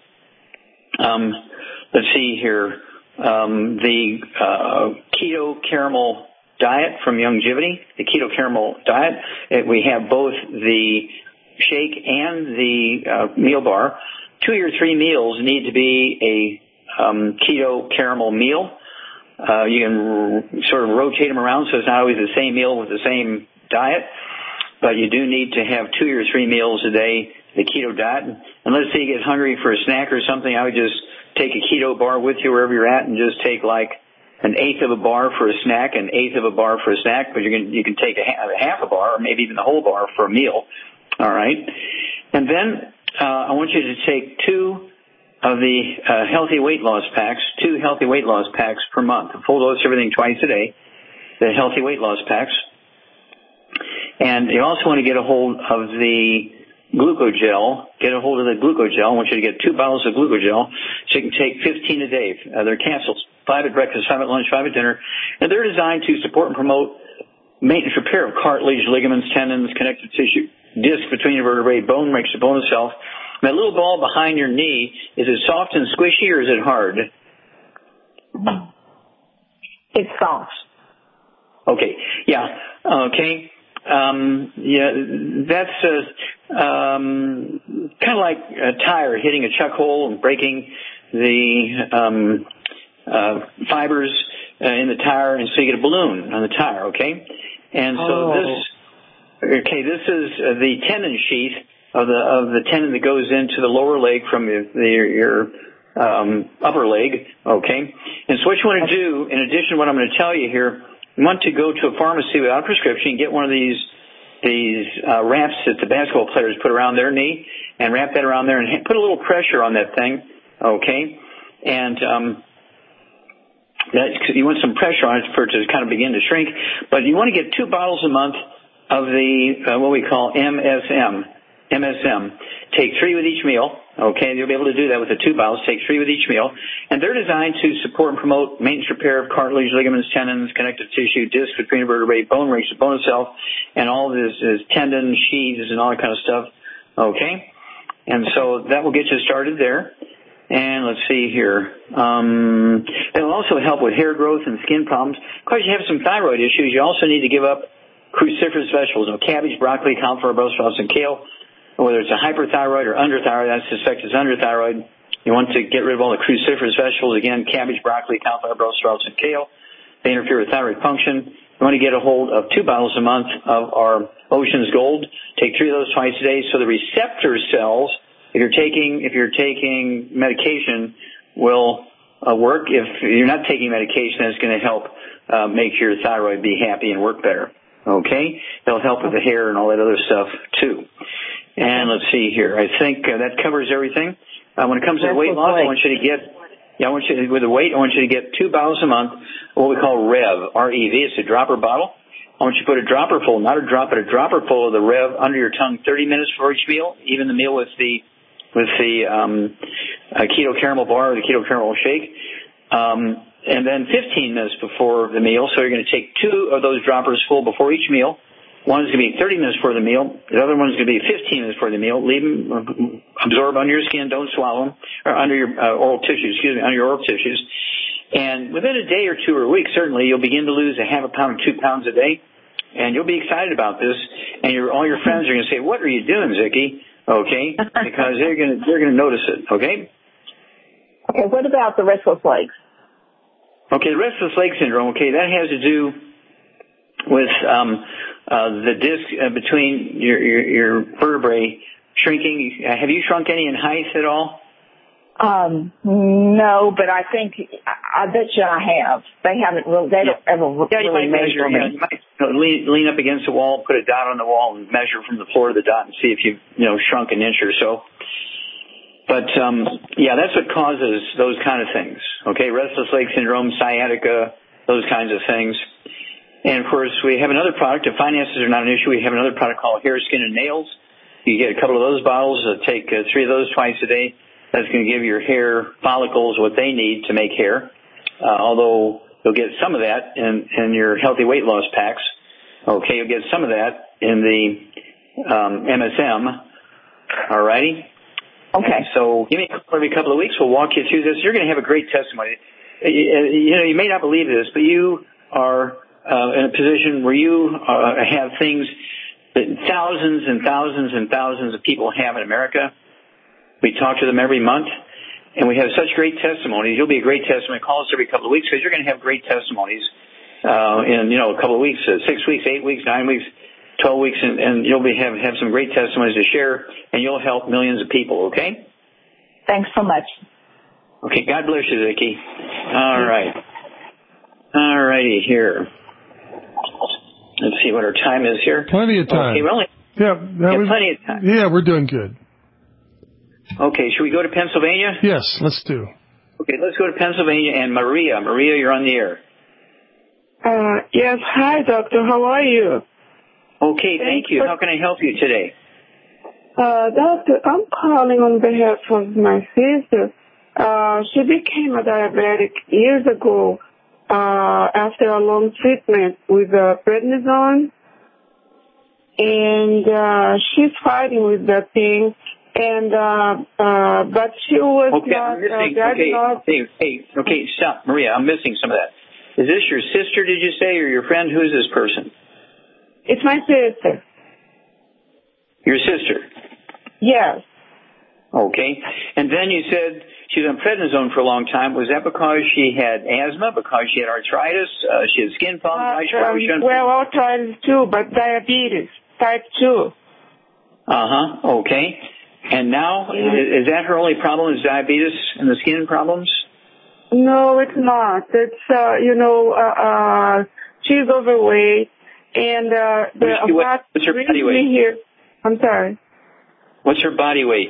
Um, Let's see here, um, the uh, keto caramel diet from Youngevity, the keto caramel diet. It, we have both the shake and the uh, meal bar. Two or three meals need to be a um, keto caramel meal. Uh, you can r- sort of rotate them around so it's not always the same meal with the same diet, but you do need to have two or three meals a day, the keto diet. And let's say you get hungry for a snack or something, I would just take a keto bar with you wherever you're at and just take like an eighth of a bar for a snack, an eighth of a bar for a snack, but you can, you can take a half, a half a bar or maybe even the whole bar for a meal. All right. And then, uh, I want you to take two of the, uh, healthy weight loss packs, two healthy weight loss packs per month. Full dose everything twice a day, the healthy weight loss packs. And you also want to get a hold of the Glucogel, get a hold of the Glucogel. I want you to get two bottles of Glucogel so you can take fifteen a day. Uh, they're capsules, five at breakfast, five at lunch, five at dinner. And they're designed to support and promote maintenance repair of cartilage, ligaments, tendons, connective tissue, disc between your vertebrae, bone makes the bone itself. And that little ball behind your knee, is it soft and squishy or is it hard? It's soft. Okay. Yeah. Okay. Um, yeah, that's uh, um, kind of like a tire hitting a chuck hole and breaking the um, uh, fibers uh, in the tire, and so you get a balloon on the tire. Okay, and so oh. this, okay, this is uh, the tendon sheath of the of the tendon that goes into the lower leg from your, the, your um, upper leg. Okay, and so what you want to do, in addition to what I'm going to tell you here. You want to go to a pharmacy without a prescription, get one of these these uh, wraps that the basketball players put around their knee, and wrap that around there and put a little pressure on that thing, okay? And um, that, you want some pressure on it for it to kind of begin to shrink. But you want to get two bottles a month of the uh, what we call M S M. M S M. Take three with each meal. Okay, you'll be able to do that with the two bottles. Take three with each meal. And they're designed to support and promote maintenance repair of cartilage, ligaments, tendons, connective tissue, discs between vertebrae, bone race, bone itself, and all of this is tendons, sheaths, and all that kind of stuff. Okay? And so that will get you started there. And let's see here. Um, it will also help with hair growth and skin problems. Of course, you have some thyroid issues. You also need to give up cruciferous vegetables, you know, cabbage, broccoli, cauliflower, Brussels sprouts, and kale. Whether it's a hyperthyroid or underthyroid, I suspect it's underthyroid. You want to get rid of all the cruciferous vegetables. Again, cabbage, broccoli, cauliflower, Brussels sprouts, and kale. They interfere with thyroid function. You want to get a hold of two bottles a month of our Ocean's Gold. Take three of those twice a day. So the receptor cells, if you're taking if you're taking medication, will uh, work. If you're not taking medication, it's going to help uh, make your thyroid be happy and work better. Okay? It'll help with the hair and all that other stuff too. And let's see here. I think uh, that covers everything. Uh, when it comes to weight loss, I want you to get, yeah, I want you to, with the weight, I want you to get two bottles a month, what we call Rev, R E V. It's a dropper bottle. I want you to put a dropper full, not a drop, but a dropper full of the Rev under your tongue thirty minutes before each meal, even the meal with the, with the, um, uh, keto caramel bar or the keto caramel shake. Um, and then fifteen minutes before the meal. So you're going to take two of those droppers full before each meal. One is going to be thirty minutes before the meal. The other one is going to be fifteen minutes before the meal. Leave them absorb under your skin. Don't swallow them. Or under your uh, oral tissues, excuse me, under your oral tissues. And within a day or two or a week, certainly, you'll begin to lose a half a pound, two pounds a day. And you'll be excited about this. And your, all your friends are going to say, what are you doing, Zicki? Okay? Because they're going to, they're going to notice it. Okay? Okay, what about the restless legs? Okay, the restless leg syndrome, okay, that has to do with um, uh, the disc uh, between your, your, your vertebrae shrinking. Uh, have you shrunk any in height at all? Um, no, but I think, I, I bet you I have. They haven't really, they don't yeah. ever yeah, you really might measure, me. Yeah, you might you know, lean, lean up against the wall, put a dot on the wall, and measure from the floor to the dot and see if you've, you know, shrunk an inch or so. But, um, yeah, that's what causes those kind of things. Okay, restless leg syndrome, sciatica, those kinds of things. And, of course, we have another product. If finances are not an issue, we have another product called Hair, Skin, and Nails. You get a couple of those bottles. Uh, take uh, three of those twice a day. That's going to give your hair follicles what they need to make hair, uh, although you'll get some of that in, in your healthy weight loss packs. Okay, you'll get some of that in the um, M S M. All righty? Okay. And so give me a call every couple of weeks. We'll walk you through this. You're going to have a great testimony. You know, you may not believe this, but you are uh, in a position where you uh, have things that thousands and thousands and thousands of people have in America. We talk to them every month, and we have such great testimonies. You'll be a great testimony. Call us every couple of weeks because you're going to have great testimonies uh, in, you know, a couple of weeks, uh, six weeks, eight weeks, nine weeks, twelve weeks, and, and you'll be have, have some great testimonies to share, and you'll help millions of people, okay? Thanks so much. Okay, God bless you, Zicki. All right. All righty, here. Let's see what our time is here. Plenty of time. Okay, well, yeah, yeah was, plenty of time. Yeah, we're doing good. Okay, should we go to Pennsylvania? Yes, let's do. Okay, let's go to Pennsylvania and Maria. Maria, you're on the air. Uh, yes, hi, doctor. How are you? Okay, thank you. How can I help you today? Uh, doctor, I'm calling on behalf of my sister. Uh, she became a diabetic years ago uh, after a long treatment with uh, prednisone, and uh, she's fighting with that thing. And uh, uh, but she was okay, not I'm missing, uh, diagnosed. Okay, hey, hey, okay, stop, Maria. I'm missing some of that. Is this your sister? Did you say, or your friend? Who is this person? It's my sister. Your sister. Yes. Okay, and then you said she was on prednisone for a long time. Was that because she had asthma? Because she had arthritis? Uh, she had skin problems? Uh, um, well, arthritis too, but diabetes type two. Uh huh. Okay. And now, is, is that her only problem, is diabetes and the skin problems? No, it's not. It's, uh, you know, uh, uh, she's overweight, and uh, the what, what's her body weight? Here, I'm sorry. What's her body weight?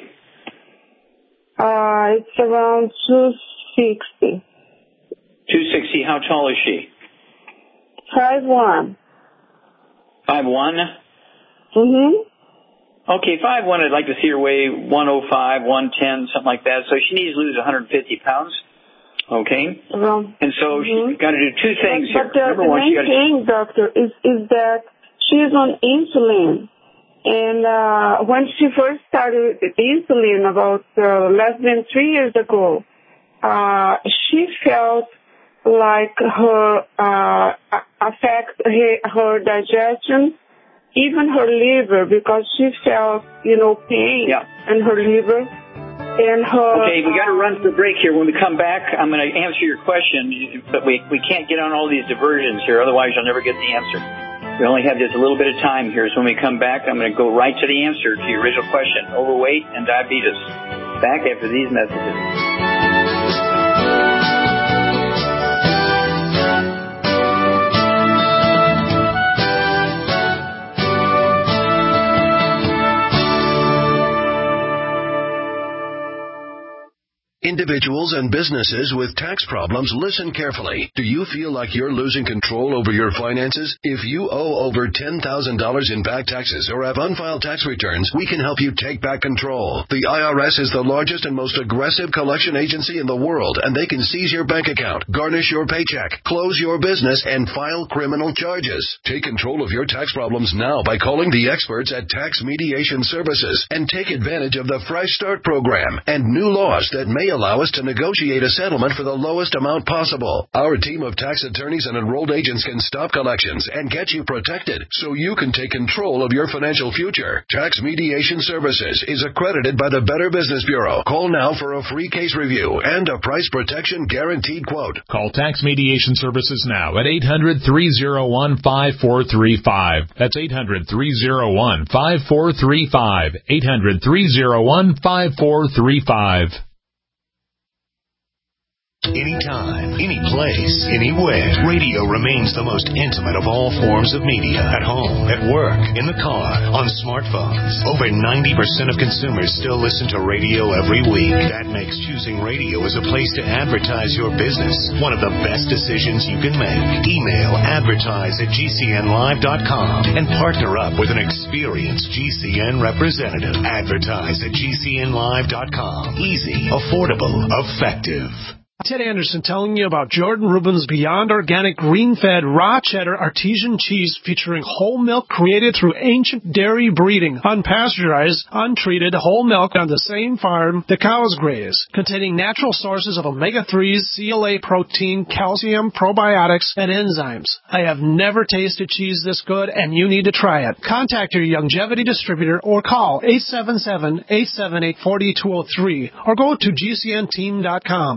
Uh, it's around two sixty. two sixty. How tall is she? five one. five one? Mm-hmm. Okay, five one, I'd like to see her weigh one oh five, one ten, something like that. So she needs to lose one hundred fifty pounds. Okay. Well, and so mm-hmm. she's got to do two things but, here. But Number the one, main she got to... thing, doctor, is, is that she's on insulin. And uh, when she first started insulin about uh, less than three years ago, uh, she felt like her uh, affect her, her digestion, even her liver, because she felt, you know, pain yeah. in her liver. And her, okay, we got to run to the break here. When we come back, I'm going to answer your question, but we, we can't get on all these diversions here, otherwise you'll never get the answer. We only have just a little bit of time here, so when we come back, I'm going to go right to the answer to your original question, overweight and diabetes. Back after these messages. Individuals and businesses with tax problems, listen carefully. Do you feel like you're losing control over your finances? If you owe over ten thousand dollars in back taxes or have unfiled tax returns, we can help you take back control. The I R S is the largest and most aggressive collection agency in the world, and they can seize your bank account, garnish your paycheck, close your business, and file criminal charges. Take control of your tax problems now by calling the experts at Tax Mediation Services and take advantage of the Fresh Start program and new laws that may allow us to negotiate a settlement for the lowest amount possible. Our team of tax attorneys and enrolled agents can stop collections and get you protected so you can take control of your financial future. Tax Mediation Services is accredited by the Better Business Bureau. Call now for a free case review and a price protection guaranteed quote. Call Tax Mediation Services now at eight hundred, three oh one, five four three five. That's eight hundred, three oh one, five four three five. eight hundred, three oh one, five four three five. Anytime, any place, anywhere. Radio remains the most intimate of all forms of media. At home, at work, in the car, on smartphones. Over ninety percent of consumers still listen to radio every week. That makes choosing radio as a place to advertise your business one of the best decisions you can make. Email advertise at G C N live dot com and partner up with an experienced G C N representative. Advertise at G C N live dot com. Easy, affordable, effective. Ted Anderson telling you about Jordan Rubin's Beyond Organic Green-Fed Raw Cheddar Artesian Cheese featuring whole milk created through ancient dairy breeding, unpasteurized, untreated whole milk on the same farm the cows graze, containing natural sources of omega threes, C L A protein, calcium, probiotics, and enzymes. I have never tasted cheese this good, and you need to try it. Contact your Longevity distributor or call eight seven seven, eight seven eight, four two zero three or go to G C N team dot com.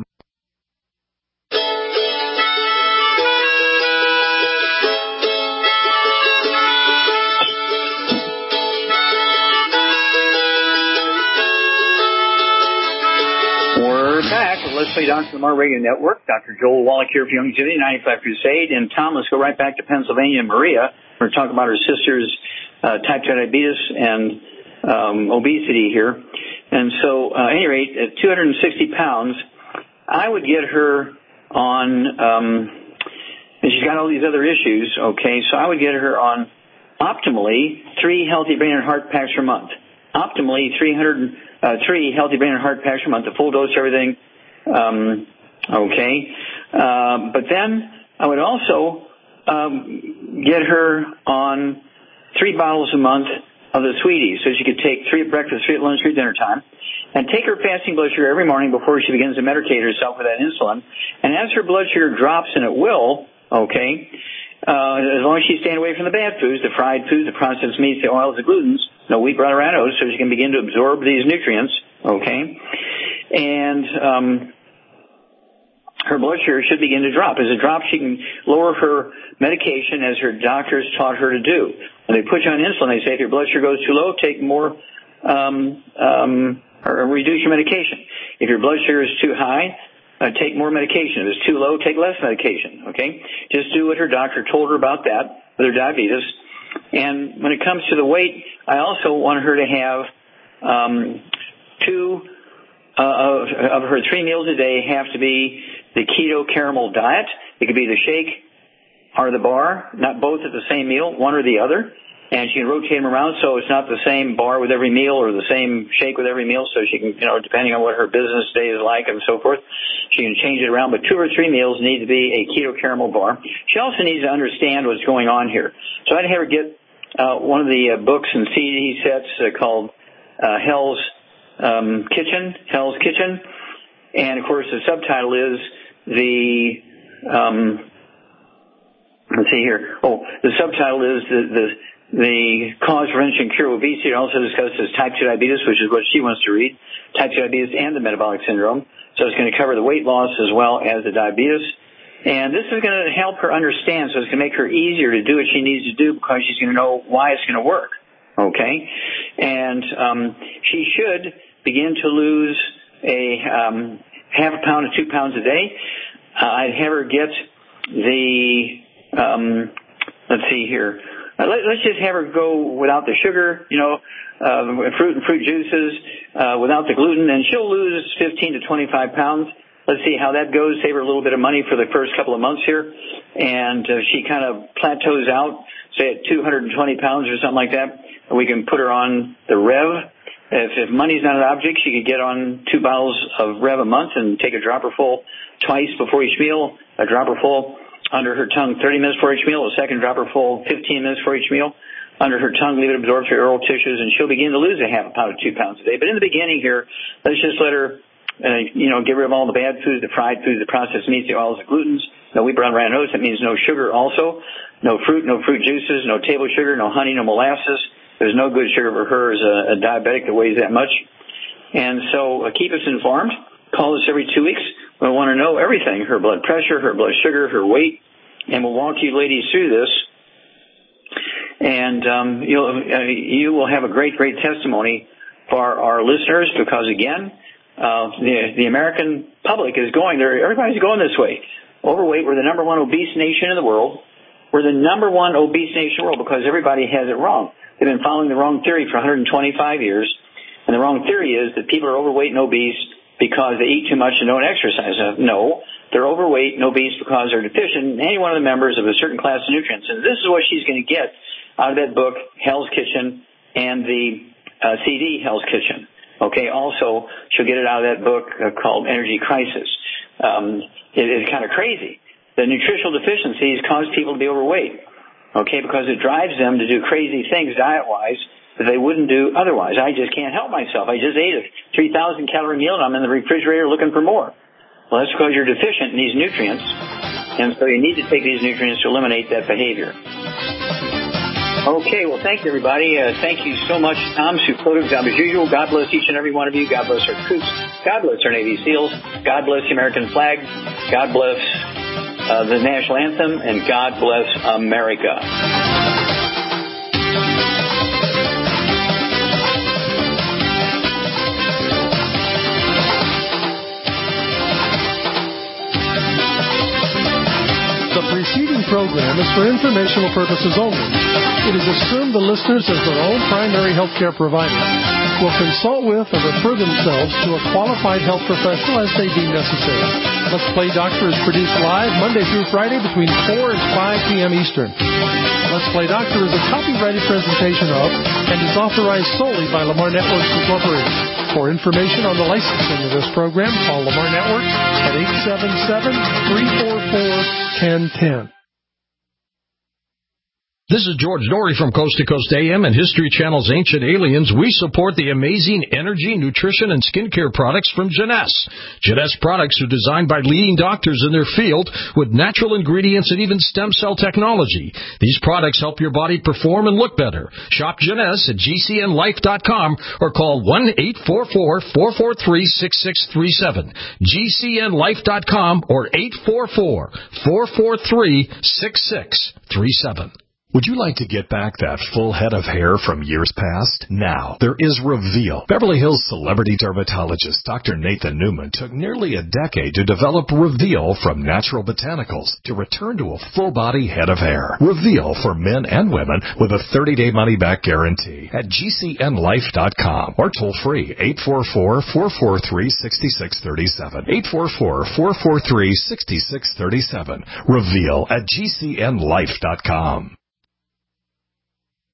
Back. Let's play Doctor Lamar Radio Network. Doctor Joel Wallach here for Youngevity, ninety-five Crusade. And Tom, let's go right back to Pennsylvania. Maria, we're talking about her sister's uh, type two diabetes and um, obesity here. And so, uh, at any rate, at two hundred sixty pounds, I would get her on, um, and she's got all these other issues, okay, so I would get her on optimally three healthy brain and heart packs per month. Optimally three hundred, uh, three healthy brain and heart packs per month, the full dose, everything. Um, okay. Uh, but then I would also um, get her on three bottles a month of the Sweeties, so she could take three at breakfast, three at lunch, three at dinner time, and take her fasting blood sugar every morning before she begins to medicate herself with that insulin. And as her blood sugar drops, and it will, okay, uh, as long as she's staying away from the bad foods, the fried foods, the processed meats, the oils, the glutens, no wheat, brown, or rye, so she can begin to absorb these nutrients, okay, and um, her blood sugar should begin to drop. As it drops, she can lower her medication as her doctors taught her to do. When they put you on insulin, they say if your blood sugar goes too low, take more, um, um, or reduce your medication. If your blood sugar is too high, uh, take more medication. If it's too low, take less medication, okay? Just do what her doctor told her about that with her diabetes. And when it comes to the weight, I also want her to have um, two uh, of, of her three meals a day have to be the keto caramel diet. It could be the shake or the bar, not both at the same meal, one or the other. and she can rotate them around so it's not the same bar with every meal or the same shake with every meal, so she can, you know, depending on what her business day is like and so forth, she can change it around. But two or three meals need to be a keto caramel bar. She also needs to understand what's going on here. So I'd have her get uh, one of the uh, books and C D sets uh, called uh, Hell's um, Kitchen, Hell's Kitchen, and of course the subtitle is the um, let's see here. Oh, the subtitle is the the The cause, prevention, cure obesity. It also discusses type two diabetes, which is what she wants to read, type two diabetes and the metabolic syndrome. So it's going to cover the weight loss as well as the diabetes. And this is going to help her understand, so it's going to make her easier to do what she needs to do because she's going to know why it's going to work. Okay? And um, she should begin to lose a um, half a pound to two pounds a day. Uh, I'd have her get the, um, let's see here, Uh, let, let's just have her go without the sugar, you know, uh, fruit and fruit juices, uh, without the gluten, and she'll lose fifteen to twenty-five pounds. Let's see how that goes. Save her a little bit of money for the first couple of months here. And uh, she kind of plateaus out, say at two hundred twenty pounds or something like that. We can put her on the Rev. If, if money's not an object, she could get on two bottles of Rev a month and take a dropper full twice before each meal, a dropper full under her tongue thirty minutes for each meal, a second dropper full fifteen minutes for each meal. Under her tongue, leave it absorb through oral tissues, and she'll begin to lose a half a pound to two pounds a day. But in the beginning here, let's just let her, uh, you know, get rid of all the bad foods, the fried foods, the processed meats, the oils, the glutens. No wheat, brown, rye, and oats. That means no sugar also. No fruit, no fruit juices, no table sugar, no honey, no molasses. There's no good sugar for her as a, a diabetic that weighs that much. And so uh, keep us informed. Call us every two weeks. We want to know everything, her blood pressure, her blood sugar, her weight, and we'll walk you ladies through this. And um, you'll, uh, you will have a great, great testimony for our listeners because, again, uh, the, the American public is going there. Everybody's going this way. Overweight, we're the number one obese nation in the world. We're the number one obese nation in the world because everybody has it wrong. They've been following the wrong theory for one hundred twenty-five years. And the wrong theory is that people are overweight and obese because they eat too much and don't exercise. No, they're overweight and obese because they're deficient in any one of the members of a certain class of nutrients. And this is what she's going to get out of that book, Hell's Kitchen, and the uh, C D, Hell's Kitchen. Okay, also, she'll get it out of that book uh, called Energy Crisis. Um, it is kind of crazy. The nutritional deficiencies cause people to be overweight, okay, because it drives them to do crazy things diet-wise that they wouldn't do otherwise. I just can't help myself. I just ate a three thousand calorie meal, and I'm in the refrigerator looking for more. Well, that's because you're deficient in these nutrients, and so you need to take these nutrients to eliminate that behavior. Okay, well, thank you, everybody. Uh, thank you so much, Tom. Superlative job as usual. God bless each and every one of you. God bless our troops. God bless our Navy SEALs. God bless the American flag. God bless uh, the national anthem, and God bless America. The preceding program is for informational purposes only. It is assumed the listeners, as their own primary healthcare provider, will consult with or refer themselves to a qualified health professional as they deem necessary. Let's Play Doctor is produced live Monday through Friday between four and five p.m. Eastern. Let's Play Doctor is a copyrighted presentation of and is authorized solely by Lamar Networks Incorporated. For information on the licensing of this program, call Lamar Networks at eight seven seven, three four four, one zero one zero. This is George Dory from Coast to Coast A M and History Channel's Ancient Aliens. We support the amazing energy, nutrition, and skincare products from Jeunesse. Jeunesse products are designed by leading doctors in their field with natural ingredients and even stem cell technology. These products help your body perform and look better. Shop Jeunesse at G C N life dot com or call one eight four four, four four three, six six three seven. G C N life dot com or eight four four, four four three, six six three seven. Would you like to get back that full head of hair from years past? Now, there is Reveal. Beverly Hills celebrity dermatologist Doctor Nathan Newman took nearly a decade to develop Reveal from natural botanicals to return to a full-body head of hair. Reveal for men and women with a thirty-day money-back guarantee at G C N life dot com or toll-free eight four four, four four three, six six three seven. eight four four, four four three, six six three seven. Reveal at G C N life dot com.